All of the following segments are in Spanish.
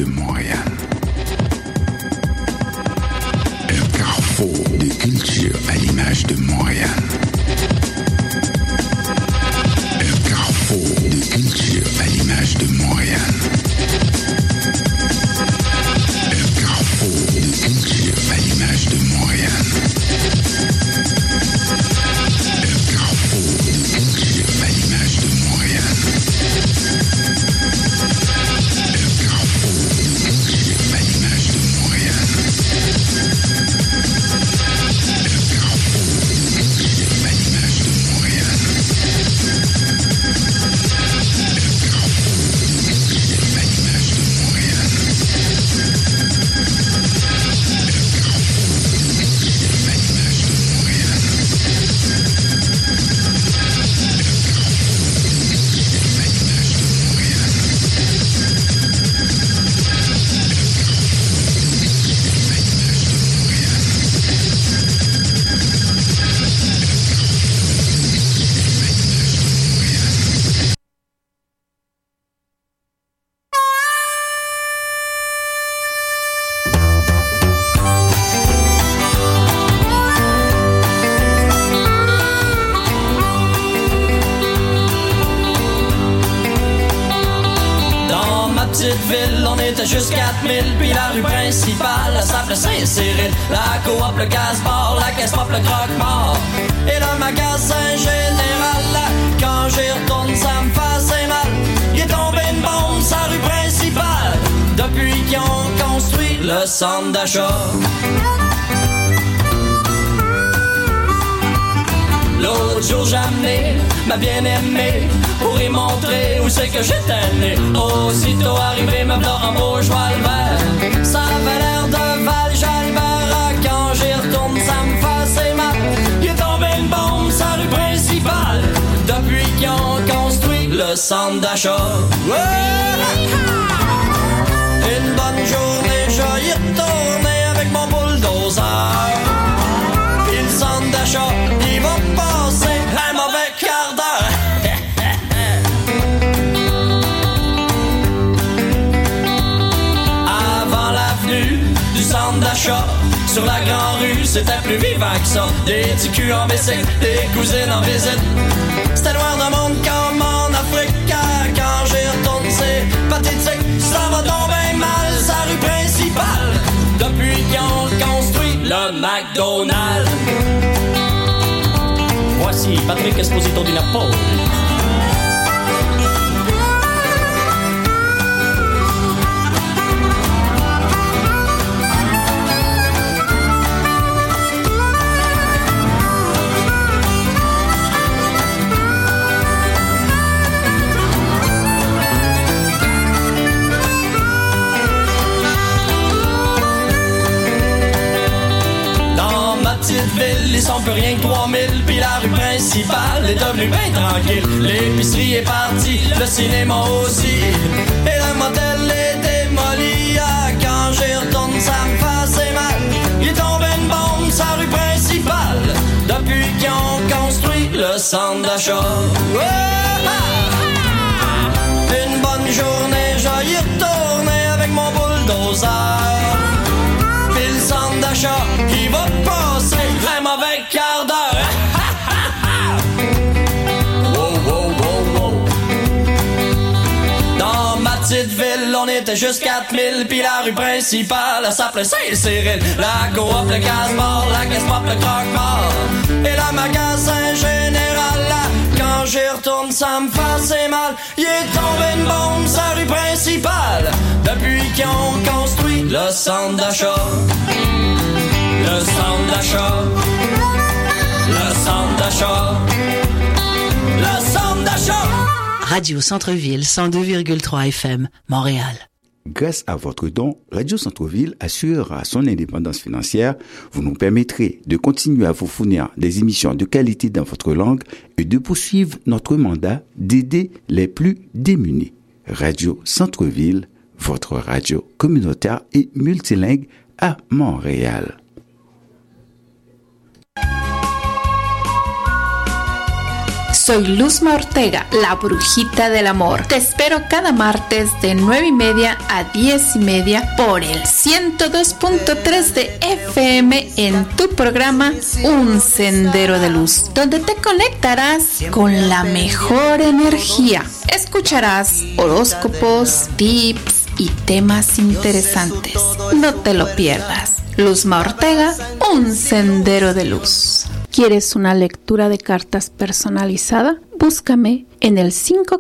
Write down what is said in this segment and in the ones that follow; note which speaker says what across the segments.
Speaker 1: de Montréal. Un carrefour de culture à l'image de Montréal. Un carrefour de culture à l'image de Montréal. Un carrefour de culture à l'image de Montréal. Un carrefour de culture à l'image de Montréal. Un carrefour de culture à l'image de Montréal. Un carrefour de culture à l'image de Montréal.
Speaker 2: Juste 4000, puis la rue principale, s'appelait Saint-Cyril. La coop, le casse-bar, la caisse pop, le croque-mort. Et le magasin général, là, quand j'y retourne, ça me fait assez mal. Il est tombé une bombe sur la rue principale, depuis qu'ils ont construit le centre d'achat. L'autre jour j'ai amené ma bien-aimée pour y montrer où c'est que j'étais né. Aussitôt arrivé, me v'là en beau cheval vert. Ça avait l'air de Val-Jalbert. Quand j'y retourne, ça me fait assez mal. Il est tombé une bombe sur la rue principale, depuis qu'ils ont construit le centre d'achat. Une bonne journée, je y retourné avec mon bulldozer. Puis le centre d'achat, il va passer un mauvais quart d'heure. Avant l'avenue du centre d'achat, sur la grande rue, c'était plus vivant que ça. Des petits culs en bicycle, des cousines en visite. C'était noir de monde comme en Afrique. Quand j'y retourne, c'est pathétique. Ça va tomber mal, sa rue principale, depuis qu'ils ont construit le McDonald's. Voici Patrick Esposito di Napoli. Ville, ils sont plus rien que 3000, puis la rue principale est devenue bien tranquille. L'épicerie est partie, le cinéma aussi, et le motel est démoli. Quand j'y retourne, ça me fait assez mal. Il est tombé une bombe sur la rue principale, depuis qu'ils ont construit le centre d'achat. Une bonne journée, je y retourné avec mon bulldozer. Puis le centre d'achat, il va passer un mauvais quart d'heure. Wow, wow, wow, wow. Dans ma petite ville, on était juste 4000, puis la rue principale, elle s'appelait Saint-Cyril. La coop, le casse-bar, la caisse pop, le croque-mort. Et le magasin général, là, quand j'y retourne, ça me fait assez mal. Il est tombé une bombe sur la rue principale, depuis qu'ils ont construit le centre d'achat. Le centre d'achat. Le centre d'achat. Le centre d'achat.
Speaker 3: Radio Centre-Ville 102,3 FM, Montréal.
Speaker 4: Grâce à votre don, Radio Centre-Ville assure son indépendance financière. Vous nous permettrez de continuer à vous fournir des émissions de qualité dans votre langue et de poursuivre notre mandat d'aider les plus démunis. Radio Centre-Ville, votre radio communautaire et multilingue à Montréal.
Speaker 5: Soy Luzma Ortega, la brujita del amor. Te espero cada martes de 9:30 a 10:30 por el 102.3 de FM en tu programa Un Sendero de Luz, donde te conectarás con la mejor energía. Escucharás horóscopos, tips y temas interesantes. No te lo pierdas. Luzma Ortega, Un Sendero de Luz. ¿Quieres una lectura de cartas personalizada? Búscame en el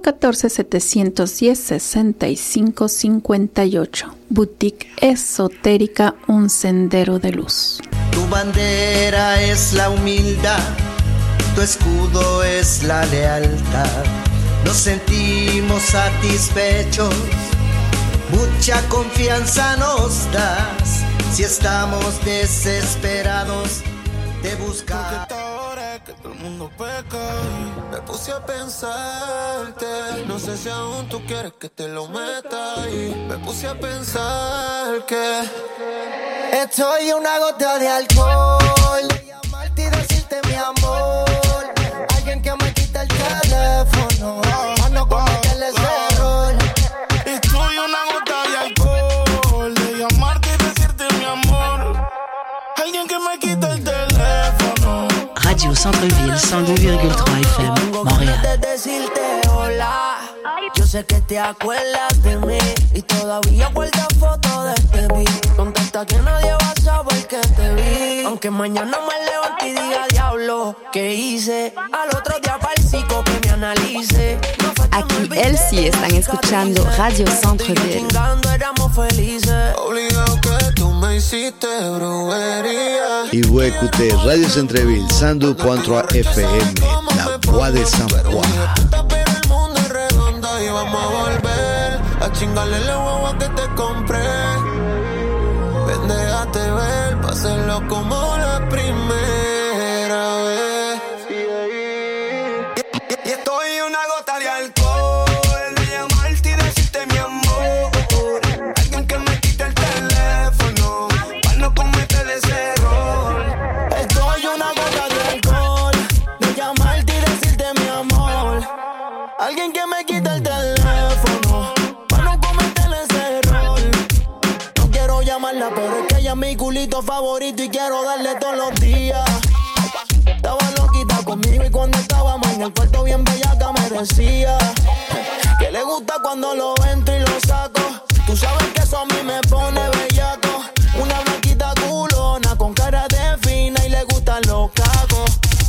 Speaker 5: 514-710-6558. Boutique Esotérica Un Sendero de Luz.
Speaker 6: Tu bandera es la humildad, tu escudo es la lealtad. Nos sentimos satisfechos, mucha confianza nos das. Si estamos desesperados, te buscar.
Speaker 7: Que todo el mundo peca y me puse a pensarte. No sé si aún tú quieres que te lo meta y me puse a pensar que estoy una gota de alcohol. Llamarte y decirte mi amor. Alguien que me quita el teléfono para no cometerle ese error. Estoy una gota de alcohol. De llamarte y decirte mi amor. Alguien que me quita el teléfono.
Speaker 3: Radio Centre-Ville 102,3 FM, Montréal.
Speaker 2: De decirte hola, yo sé que te acuerdas de mí y todavía guardas fotos de este beat. Contesta que nadie va a saber que te vi, aunque mañana me levante y diga diablo, ¿qué hice? Al otro día pa'l que me analice.
Speaker 8: Aquí Elsie están escuchando Radio Centre-Ville.
Speaker 2: Éramos felices.
Speaker 7: Obligado que tú me hiciste brujería.
Speaker 9: Y vous écoutez Radio Centre-Ville 102.3 FM, la voix de Saint-Croix.
Speaker 7: Pero el mundo es redondo y vamos a volver a chingarle la guagua que te compré. Ven, déjate ver, pa' hacerlo como la primera vez. Y estoy una gota de alcohol, de llamarte y decirte mi amor. Alguien que me quite el teléfono para no cometer ese error. Estoy una gota de alcohol, de llamarte y decirte mi amor. Alguien que me quite el teléfono para no cometer ese error. No quiero llamarla, pero es que ella es mi culito favorito y quiero darle todos los días. Estaba loquita conmigo y cuando estábamos en el cuarto bien bellaca me decía que le gusta cuando lo entro y lo saco. Tú sabes que eso a mí me pone bellaco. Una blanquita culona con cara de fina y le gustan los cacos.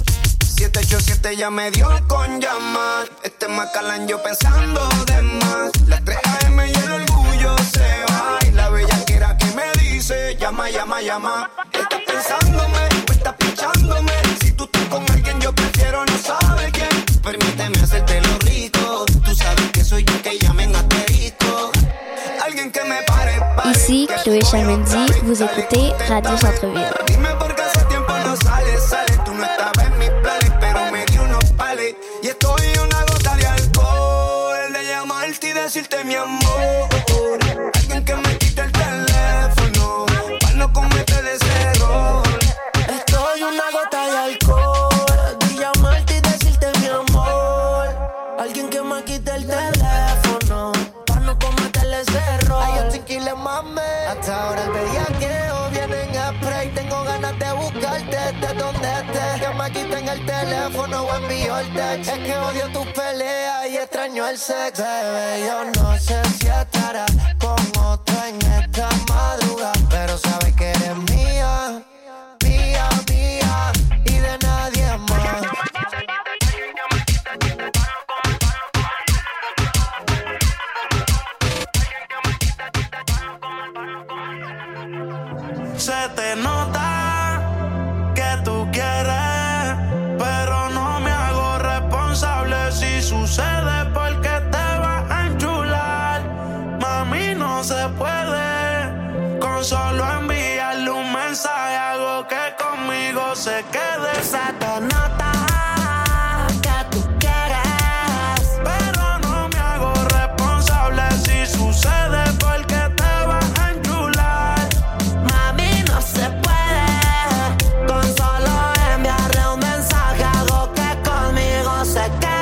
Speaker 7: 787 ya me dio con llamar. Este Macalán yo pensando de más. Las 3 AM y el orgullo se va. Y la bellaquera que me dice llama, llama, llama. Estás pensándome, me estás pichándome. Si tú estás con alguien yo prefiero no saber quién. Permíteme hacértelo rico. Tú sabes que soy yo que llamen asterisco. Alguien que me pare.
Speaker 8: Ici Chloé Chalmendi, vous écoutez Radio Centre-Ville.
Speaker 7: Dime por qué hace tiempo no sale. Tú no estabas en mis planes, pero me di unos pales. Y estoy una gota de alcohol, de llamarte y decirte mi amor. Alguien que me quite el teléfono para no cometer ese error. Estoy una gota de alcohol, de llamarte y decirte mi amor. Alguien que me quite el teléfono para no cometer ese error. Ay, yo chiquile mame. Hasta ahora el bellaqueo vienen a spray. Tengo ganas de buscarte desde donde estés. Que me quiten el teléfono o envío el text. Es que odio tus peleas y extraño el sex. Bebé, yo no sé si estarás con otro en esta madrugada, pero sabes que eres mía, mía, mía y de nadie más. Se te nota que tú quieres, pero no me hago responsable si sucede porque te vas a enchular. Mami, no se puede con solo enviarle un mensaje, hago que conmigo se quede. Se te nota que tú quieres, pero no me hago responsable si sucede porque te vas a enchular. Mami, no se puede con solo enviarle un mensaje, hago que conmigo se quede.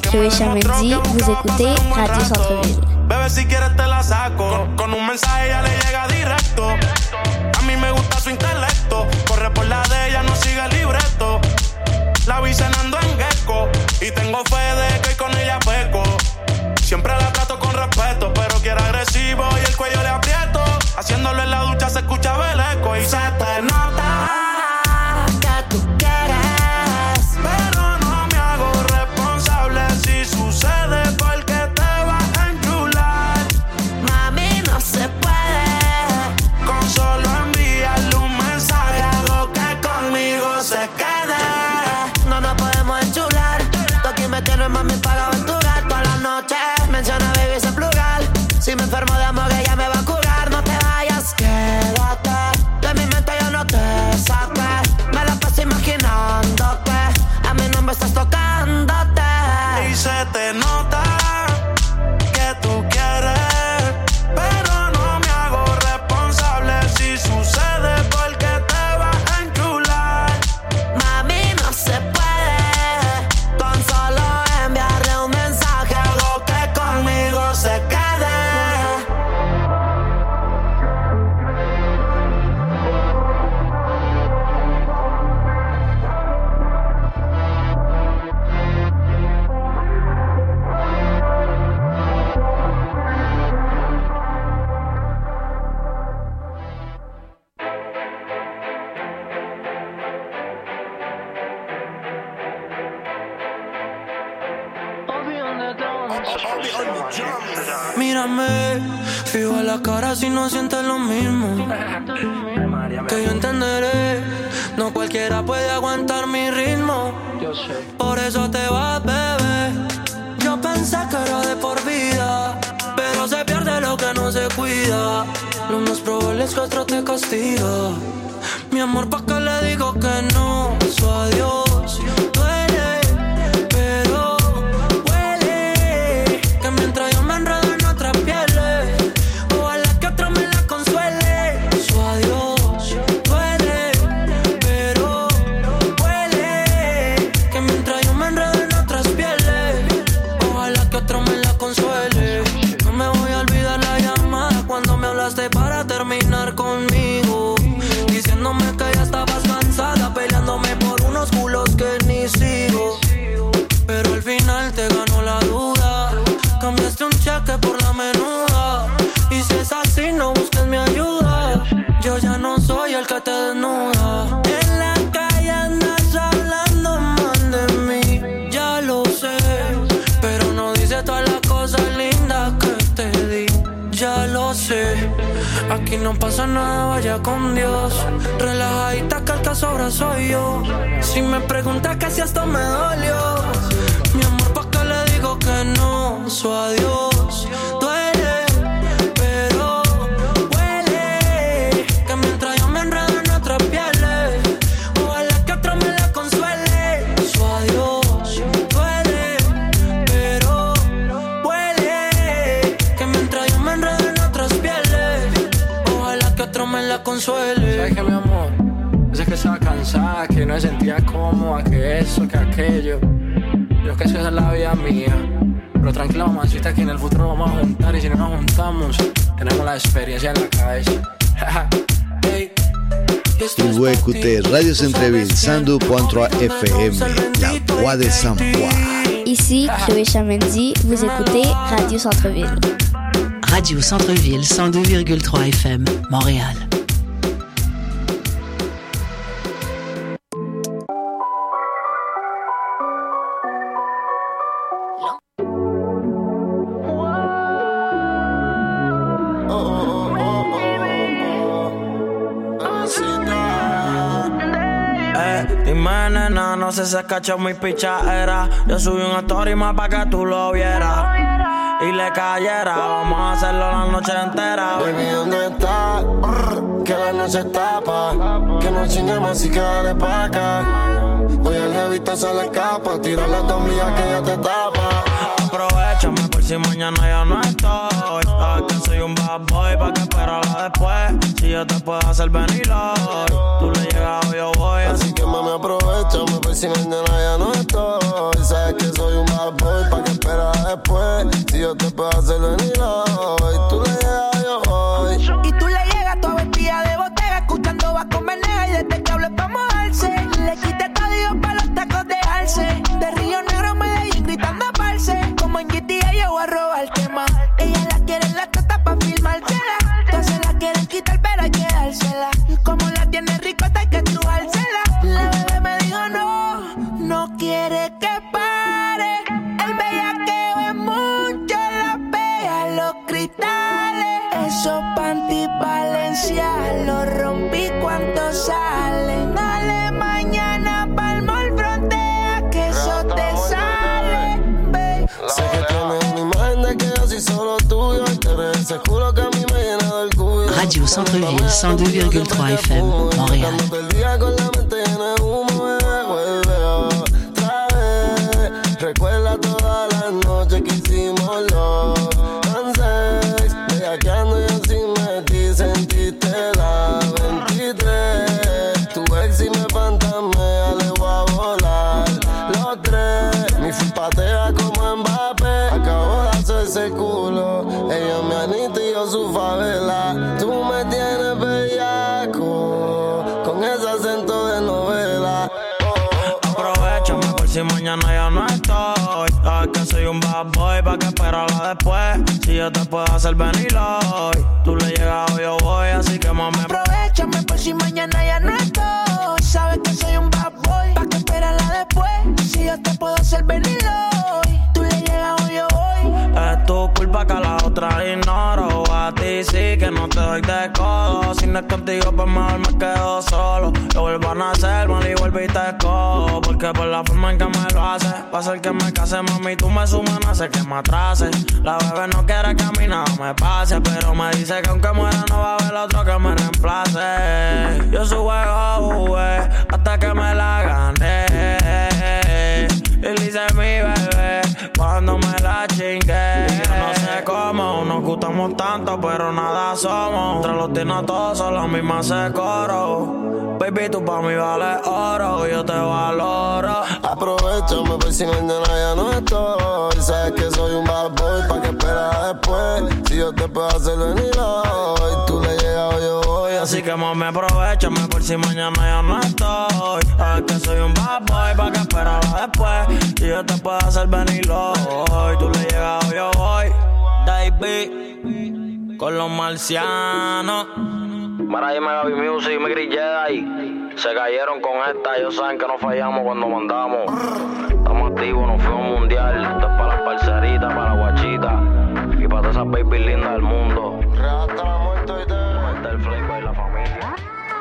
Speaker 8: Chloé Chamendi, vous écoutez Radio Centre-Ville.
Speaker 10: Bebé, si quieres te la saco. Con un mensaje ya le llega directo. A mí me gusta su intelecto. Corre por la de ella, no sigue el libreto. La vi cenando en Gecko y tengo fe de que con ella peco. Siempre la trato con respeto, pero quiere agresivo y el cuello le aprieto. Haciéndolo en la ducha se escucha el eco y se te nota que tú quieres, pero no me hago responsable si sucede porque te vas a enchular. Mami, no se puede con solo enviarle un mensaje, algo que conmigo se quede. No nos podemos enchular, tú aquí me tienes, mami, para aventurar toda la noche. Menciona baby sin plural. Si me enfermo de amor ella me va a curar. No te vayas, quédate. De mi mente yo no te saqué. Me la paso imaginándote. A mí no me estás tocándote. Y se te nota que tú quieres, pero no me hago responsable si sucede porque te vas a enchular. Mami, no se puede con solo enviarle un mensaje, algo que conmigo se quede. Mírame, fijo a la cara si no sientes lo mismo. Que yo entenderé, no cualquiera puede aguantar mi ritmo. Por eso te vas, bebé. Yo pensé que era de por vida, pero se pierde lo que no se cuida. Lo más probable es que otro te castiga. Mi amor, ¿pa' qué le digo que no? Su adiós duele, pero huele. Que mientras yo me enredo en otras pieles, ojalá que otro me la consuele. Su adiós duele, pero huele. Que mientras yo me enredo en otras pieles, ojalá que otro me la consuele. No me voy a olvidar la llamada cuando me hablaste para terminar conmigo, diciéndome que ya estabas cansada, peleándome por unos culos que ni sigo. Pero al final te ganó la duda, cambiaste un cheque por la menuda. Y si es así, no busques mi ayuda, yo ya no soy el que te desnuda. En la calle andas hablando mal de mí, ya lo sé, pero no dices todas las cosas lindas que te di. Ya lo sé, aquí no pasa nada, vaya con Dios. Relajadita que el que sobra soy yo. Si me preguntas que si esto me dolió, mi amor, ¿pa' qué le digo que no? Su adiós duele, pero huele. Que mientras yo me enredo en otras pieles, ojalá que otro me la consuele. Su adiós duele, pero huele. Que mientras yo me enredo en otras pieles, ojalá que otro me la consuele.
Speaker 11: ¿Sabes qué, mi amor? Es que estaba cansada, que no me sentía cómoda, que eso, que aquello. Yo que esa es la vida mía. Pero tranquila, mamacita, que en el futuro vamos a juntar. Y si no nos juntamos, tenemos la experiencia en la cabeza. Hey.
Speaker 9: Et vous écoutez Radio Centre-Ville 102.3 FM, la voix des sans-voix.
Speaker 8: Ici Chloé Chamendi, vous écoutez Radio Centre-Ville.
Speaker 3: Radio Centre-Ville 102,3 FM, Montréal.
Speaker 10: Dime, nena, no sé si se cachó mi pichadera. Yo subí una story más pa' que tú lo vieras y le cayera. Vamos a hacerlo la noche entera.
Speaker 12: Baby, ¿dónde estás? Que la noche tapa, que no chingamos y quédale pa' acá. Hoy el jevito se le escapa, tira la tablilla que ya te tapa.
Speaker 10: Aprovechame por si mañana ya no estoy. Sabes que soy un bad boy, pa' que esperarla después. Si yo te puedo hacer venir hoy, tú le llegas o yo voy.
Speaker 12: Así que mami, aprovechame por si mañana ya no estoy. Sabes que soy un bad boy, pa' que después. Si yo te puedo hacer venir hoy, tú le llegas, yo voy.
Speaker 10: Y tú le llegas toda vestida de botella, escuchando va con Menega y desde que hable pa' mojarse. Le quité código pa' los tacos de alce. De Río Negro a Medellín gritando parce. Como en GTA yo voy a robar tema. Ella la quiere en la teta pa' filmársela. Todas se la quieren quitar pero hay que dársela. Y como la tiene rico hay que trujársela. La bebé me dijo no quiere que pare. El bellaqueo es mucho, la pega los cristales. Esos panty Valencia los rompí cuando salen. Dale mañana pa'l mall frontea que eso te sale, babe.
Speaker 12: Sé que tienes una imagen de que yo soy solo tuyo. Y te regrese, juro que a mí me llena del cuido.
Speaker 3: Radio Centre-Ville, 102,3 FM, Montréal.
Speaker 12: El día con la mente llena de humo, bebé, vuelve otra vez. Recuerda todas las noches que hicimos los dances. Bellaqueando y así metí, sentiste la 23. Tu ex y me fantasmea, le voy a volar los tres. Mi full patea como Mbappé, acabo de hacerse el culo. Ella me anita y yo su favela. Tú me tienes bellaco, con ese acento de novela.
Speaker 13: Aprovechame por si mañana ya no estoy. Sabes que soy un bad boy, pa' que esperarla después. Si yo te puedo hacer venir hoy, tú le llegas o yo voy, así que mami.
Speaker 10: Aprovechame por si mañana ya no estoy. Sabes que soy un bad boy, pa' que esperarla después. Si yo te puedo hacer venir hoy, tú le llegas o yo voy.
Speaker 13: Es tu culpa que a la otra ignoro. A ti sí que no te doy de codo. Si no es contigo pues mejor me quedo solo. Yo vuelvo a nacer, mal y vuelvo y te cojo. Porque por la forma en que me lo haces, va a ser que me case, mami, tú me sumas, no hace que me atrase. La bebé no quiere que a mí nada me pase, pero me dice que aunque muera no va a haber otro que me reemplace. Yo su juego jugué hasta que me la gané. Y le hice mi bebé cuando me la chingué. Y yo no sé cómo nos gustamos tanto, pero nada somos. Entre los tinos todos son las mismas se coro. Baby, tú pa' mí vales oro, yo te valoro.
Speaker 12: Aprovechame por si mañana ya no estoy. Sabes que soy un bad boy, pa' que esperas después. Si yo te puedo hacer venir hoy, tú le llegas o yo voy.
Speaker 13: Así que mami, aprovechame por si mañana ya no estoy. Sabes que soy un bad boy, pa' que esperarla después. Si yo te puedo hacer venir hoy, tú le llegas o yo voy. Baby, con los marcianos.
Speaker 14: Mara, dime Gaby Music y me grillé ahí. Se cayeron con esta, ellos saben que no fallamos cuando mandamos. Estamos activos, nos fuimos mundial. Esto es para las parceritas, para la guachita y para todas esas baby lindas del mundo.
Speaker 12: Hasta la muerte y
Speaker 14: el flavor y la familia.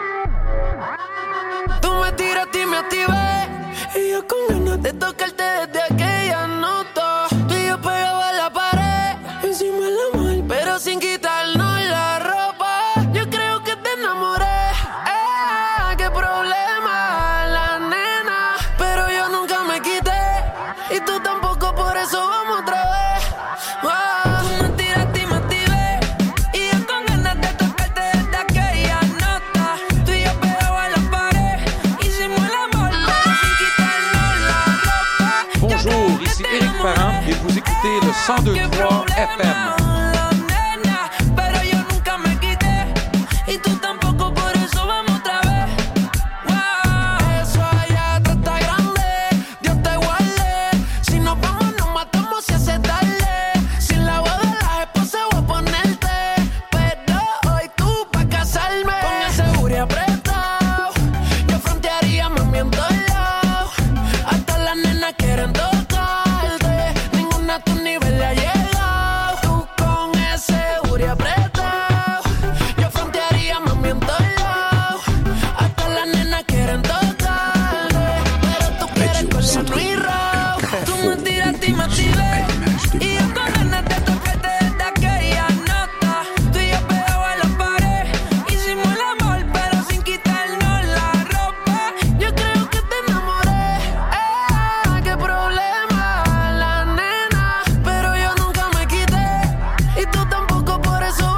Speaker 10: Tú me tiraste y me activé, y yo con ganas de tocarte desde aquella nota. Tú y yo pegados a la pared, encima de la mal, pero sin quitarnos la ropa. Yo creo que te enamoré, qué problema la nena, pero yo nunca me quité, y tú tampoco, por eso vamos otra vez. Tú me tiraste y me activé, y yo con ganas de tocarte desde aquella nota. Tú y yo pegados a la pared, hicimos el amor, pero sin quitarnos la ropa.
Speaker 15: Bonjour, ici Éric Parent et vous écoutez le 102.3 FM.
Speaker 10: Pero yo nunca me quité, y tú tampoco, por eso vamos otra vez. Eso allá atrás está grande, Dios te guarde. Si nos vamos nos matamos si hace tarde. Si en la boda de las esposas voy a ponerte, pero hoy tú pa' casarme. Con ese booty apretado, yo frontearía mami en todos lados. Hasta las nenas quieren tocarte, ninguna a tu nivel le ha llegado. Tú con ese booty apretado, yo frontearía mami en todos lados. Hasta las nenas quieren tocarte, pero tú quieres con Luis Rock. Tú me tiraste y me activé, y yo con ganas de tocarte desde aquella nota. Tú y yo pegados a la pared, hicimos el amor, pero sin quitarnos la ropa. Yo creo que te enamoré, qué problema la nena, pero yo nunca me quité, y tú tampoco, por eso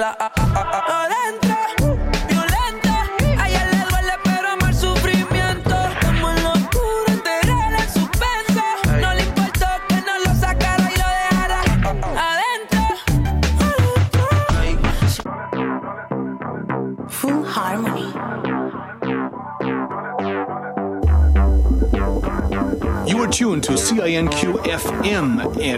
Speaker 10: la adentro, violenta. A ella le duele pero ama el sufrimiento. Como en locura te regala el suspenso. No le importó que no lo sacara y lo dejara adentro.
Speaker 16: Full Harmony.
Speaker 17: You are tuned to CINQ-FM at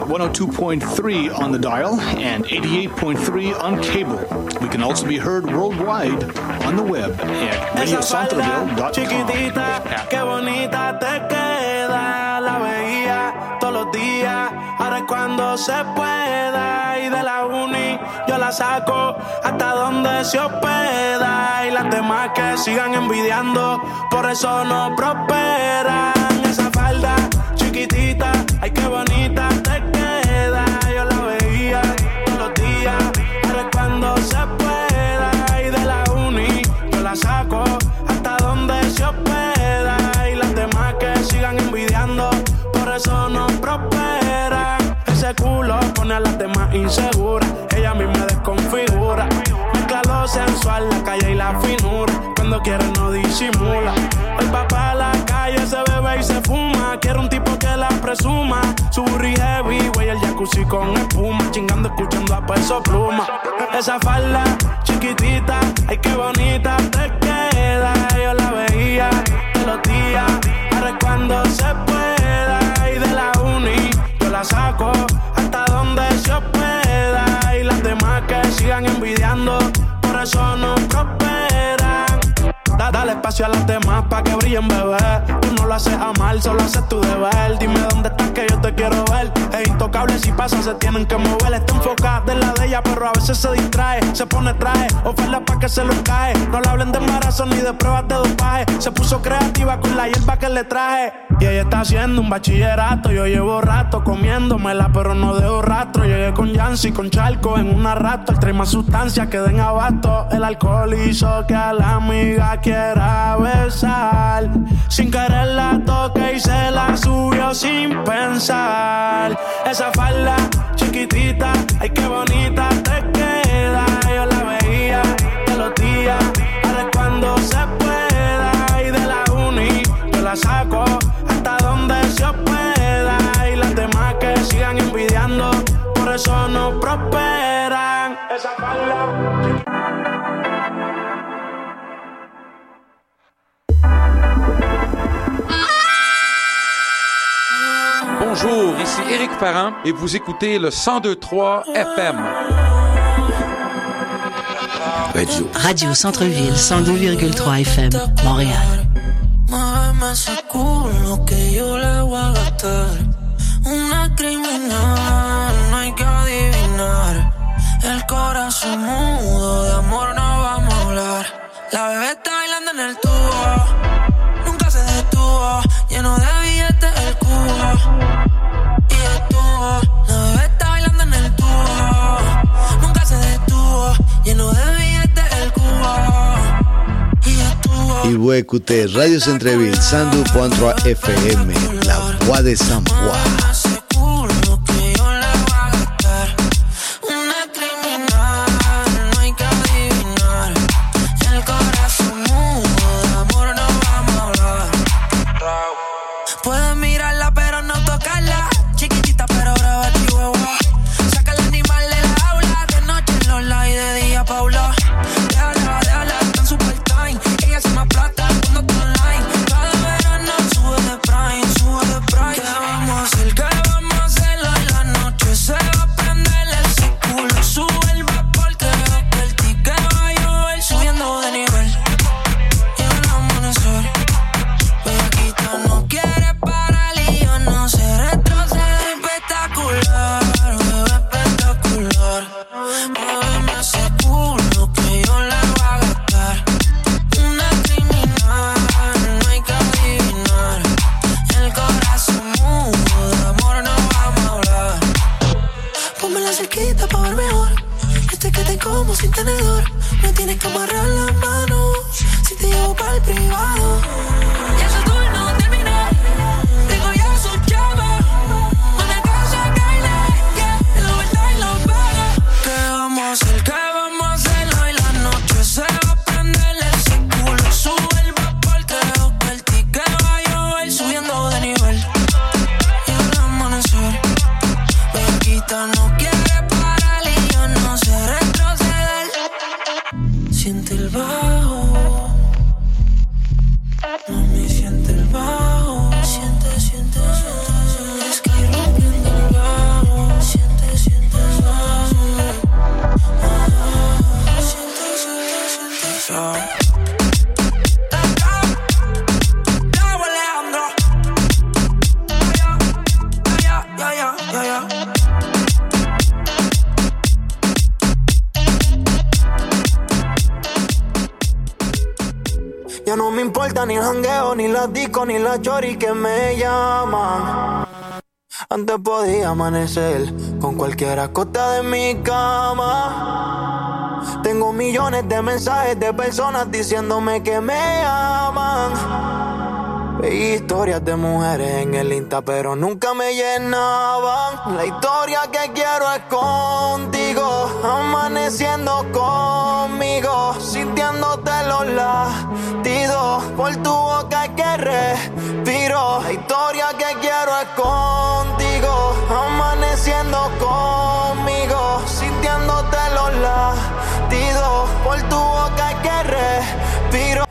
Speaker 17: 102.3 on the dial and 88.3 on cable. We can also be heard worldwide on the web at radiocentreville.com.
Speaker 13: Chiquitita, qué bonita te queda. La veía todos los días, ahora es cuando se pueda. Y de la uni yo la saco hasta donde se hospeda. Y las demás que sigan envidiando, por eso no prosperan. Esa falda chiquitita, ay qué bonita te queda. Yo la veía todos los días, ahora es cuando se pueda. Y de la uni yo la saco hasta donde se hospeda. Y las demás que sigan envidiando, por eso no prosperan. Ese culo pone a las demás inseguras, ella a mí me desconfigura. Mezcla lo sensual, la calle y la finura, cuando quiere no disimula. Hoy va pa' la calle, se bebe y se fuma. Quiero un tipo que la presuma. Su burri heavy, güey, el jacuzzi con espuma. Chingando, escuchando a Peso Pluma. Esa falda chiquitita, ay qué bonita te queda. Yo la veía todos los días, ahora es cuando se pueda. Y de la uni yo la saco hasta donde se hospeda. Y las demás que sigan envidiando, por eso no prosperan. Dale espacio a las demás pa' que brillen, bebé. Tú no lo haces a mal, solo haces tu deber. Dime dónde estás que yo te quiero ver. Es intocable, si pasa se tienen que mover. Está enfocada en la de ella, pero a veces se distrae. Se pone traje, oferta pa' que se lo cae. No le hablen de embarazo ni de pruebas de dopaje. Se puso creativa con la hierba que le traje. Y ella está haciendo un bachillerato. Yo llevo rato comiéndomela, pero no dejo rastro. Llegué con Yancy, con Charco en una rato. El trae más sustancias que den abasto. El alcohol hizo que a la amiga quiera besar. Sin querer la toqué y se la subió sin pensar. Esa falda chiquitita, ay qué bonita te queda. Yo la veía todos los días, ahora es cuando se pueda. Y de la uni yo la saco hasta donde se hospeda. Y las demás que sigan envidiando, por eso no prosperan. Esa falda.
Speaker 15: Bonjour, ici Éric Parent et vous écoutez le 102.3 FM.
Speaker 3: Radio Centre-Ville, 102,3 FM, Montréal.
Speaker 10: Muéveme ese culo que yo le voy a gastar. Una criminal, no hay que adivinar. El corazón mudo, de amor no vamos a hablar. La bebé está bailando en el tubo, nunca se detuvo. Lleno de billetes el cubo, y estuvo. La bebé está bailando en el tubo, nunca se detuvo. Lleno de billetes el cubo, y estuvo.
Speaker 9: Il vous écoutez Radio Centre-Ville 102.3 FM, la voix de Saint-Poix.
Speaker 10: ¿Qué vamos a hacer? siente el bajo. Mami, siente el bajo. Siente, siente, siente. Es que rompiendo el bajo. Siente, siente el bajo. Siente, siente, siente el bajo. Ya no me importa ni el jangueo, ni las discos, ni las choris que me llaman. Antes podía amanecer con cualquier acota de mi cama. Tengo millones de mensajes de personas diciéndome que me aman. Veía historias de mujeres en el Insta, pero nunca me llenaban. La historia que quiero es contigo, amaneciendo conmigo, sintiéndote los latidos por tu boca que respiro. La historia que quiero es contigo, amaneciendo conmigo, sintiéndote los latidos por tu boca que respiro.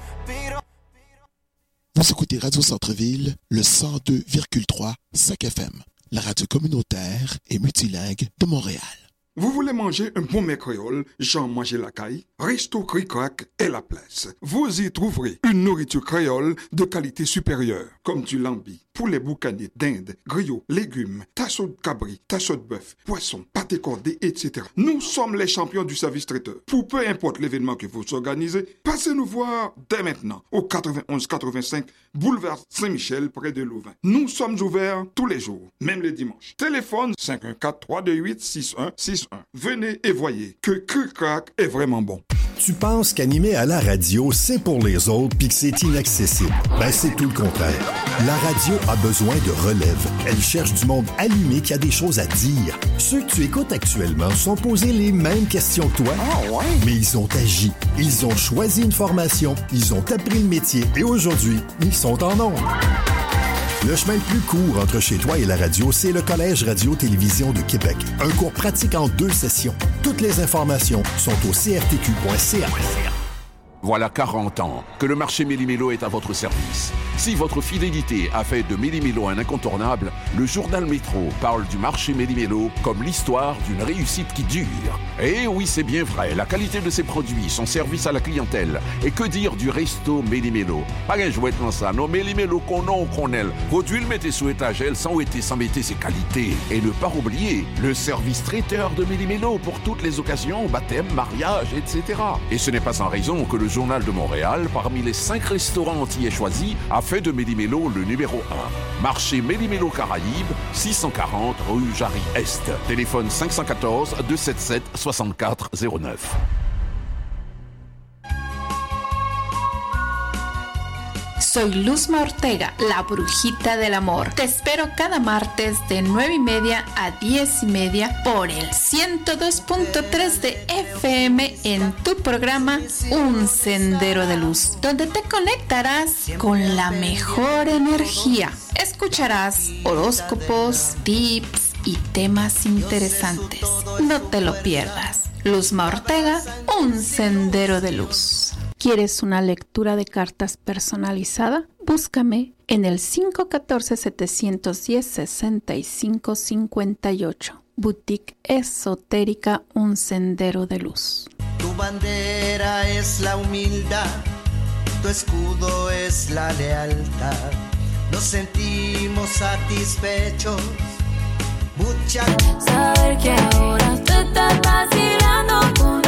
Speaker 16: Vous écoutez Radio Centre-Ville, le 102,3 5 FM, la radio communautaire et multilingue de Montréal.
Speaker 1: Vous voulez manger un bon mets créole, Jean Manger la Caille? Resto Cric-Crac est la place. Vous y trouverez une nourriture créole de qualité supérieure, comme du lambi, poulet boucané, dinde, griot, légumes, tasseau de cabri, tasseau de bœuf, poisson, pâté cordé, etc. Nous sommes les champions du service traiteur. Pour peu importe l'événement que vous organisez, passez nous voir dès maintenant au 91-85 boulevard Saint-Michel près de Louvain. Nous sommes ouverts tous les jours, même les dimanches. Téléphone 514-328-6161. Venez et voyez que Cric-Crac est vraiment bon.
Speaker 18: Tu penses qu'animer à la radio, c'est pour les autres puis que c'est inaccessible. Ben, c'est tout le contraire. La radio a besoin de relève. Elle cherche du monde allumé qui a des choses à dire. Ceux que tu écoutes actuellement sont posés les mêmes questions que toi. Ah ouais? Mais ils ont agi. Ils ont choisi une formation. Ils ont appris le métier. Et aujourd'hui, ils sont en ondes. Le chemin le plus court entre chez toi et la radio, c'est le Collège Radio-Télévision de Québec. Un cours pratique en 2 sessions. Toutes les informations sont au crtq.ca.
Speaker 19: Voilà 40 ans que le marché Méli-Mélo est à votre service. Si votre fidélité a fait de Méli-Mélo un incontournable, le journal Métro parle du marché Méli-Mélo comme l'histoire d'une réussite qui dure. Et oui, c'est bien vrai, la qualité de ses produits, son service à la clientèle. Et que dire du resto Méli-Mélo? Pas un jouet dans ça, non, Méli-Mélo qu'on aime. Produit le mettez sous étagère sans mettre ses qualités. Et ne pas oublier le service traiteur de Méli-Mélo pour toutes les occasions, baptême, mariage, etc. Et ce n'est pas sans raison que le Journal de Montréal, parmi les 5 restaurants antillais choisis, a fait de Méli-Mélo le numéro 1. Marché Méli-Mélo Caraïbes, 640 rue Jarry-Est. Téléphone 514-277-6409.
Speaker 5: Soy Luzma Ortega, la brujita del amor. Te espero cada martes de 9:30 a 10:30 por el 102.3 de FM en tu programa Un Sendero de Luz, donde te conectarás con la mejor energía. Escucharás horóscopos, tips y temas interesantes. No te lo pierdas. Luzma Ortega, Un Sendero de Luz. ¿Quieres una lectura de cartas personalizada? Búscame en el 514-710-6558. Boutique Esotérica Un Sendero de Luz.
Speaker 6: Tu bandera es la humildad, tu escudo es la lealtad. Nos sentimos satisfechos. Saber que ahora tú estás vacilando con